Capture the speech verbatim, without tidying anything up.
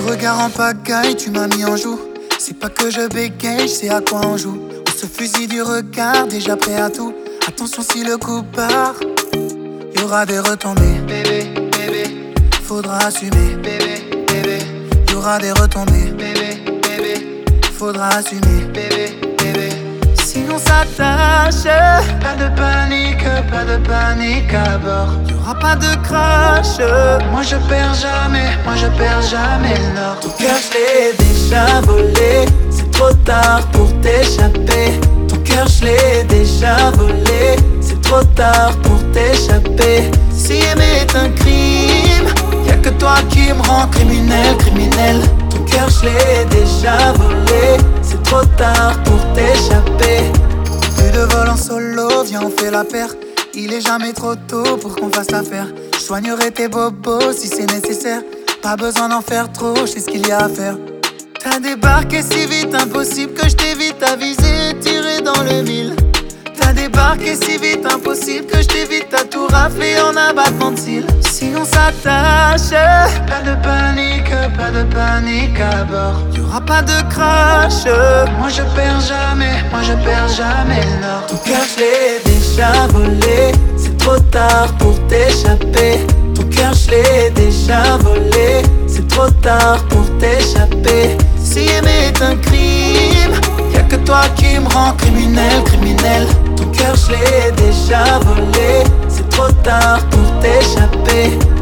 regard en pagaille, tu m'as mis en joue. C'est pas que je bégaye, je sais à quoi on joue. On se fusille du regard, déjà prêt à tout. Attention si le coup part, y'aura des retombées. Bébé, bébé, faudra assumer. Bébé, bébé, y'aura des retombées. Bébé, bébé, faudra assumer. Bébé, bébé, si on s'attache, pas de panique, pas de panique à bord. Y'aura pas de crash. Moi je perds jamais, moi je perds jamais le nord. Ton cœur je l'ai déjà volé, c'est trop tard pour t'échapper. Ton cœur je l'ai déjà volé, c'est trop tard pour t'échapper. Si aimer est un crime, y'a que toi qui me rend criminel, criminel. Ton cœur je l'ai déjà volé, c'est trop tard pour t'échapper. Plus de vol en solo, viens on fait la paire. Il est jamais trop tôt pour qu'on fasse l'affaire. Je soignerai tes bobos si c'est nécessaire. Pas besoin d'en faire trop, je sais ce qu'il y a à faire. T'as débarqué si vite, impossible que je t'évite à viser et tirer dans le mille. T'as débarqué si vite, impossible que je t'évite à tout rafler en abattement de cils. Si on s'attache, pas de panique, pas de panique à bord. Y'aura pas de crash. Moi je perds jamais, moi je perds jamais le nord. Ton cœur je l'ai déjà volé, c'est trop tard pour t'échapper. Ton cœur je l'ai déjà volé, c'est trop tard pour t'échapper. Si aimer est un crime, y'a que toi qui me rend criminel, criminel. Ton cœur je l'ai déjà volé, c'est trop tard pour t'échapper.